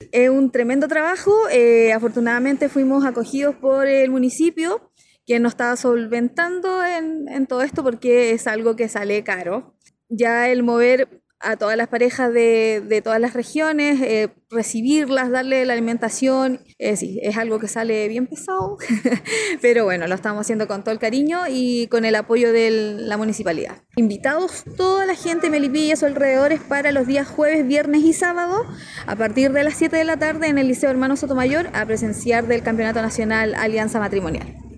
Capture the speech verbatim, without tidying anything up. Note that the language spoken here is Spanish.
es un tremendo trabajo. Eh, afortunadamente fuimos acogidos por el municipio, que nos está solventando en, en todo esto porque es algo que sale caro. Ya el mover a todas las parejas de, de todas las regiones, eh, recibirlas, darle la alimentación, eh, sí, es algo que sale bien pesado, pero bueno, lo estamos haciendo con todo el cariño y con el apoyo de la municipalidad. Invitados toda la gente de Melipilla y sus alrededores para los días jueves, viernes y sábado, a partir de las siete de la tarde en el Liceo Hermano Sotomayor, a presenciar del Campeonato Nacional Alianza Matrimonial.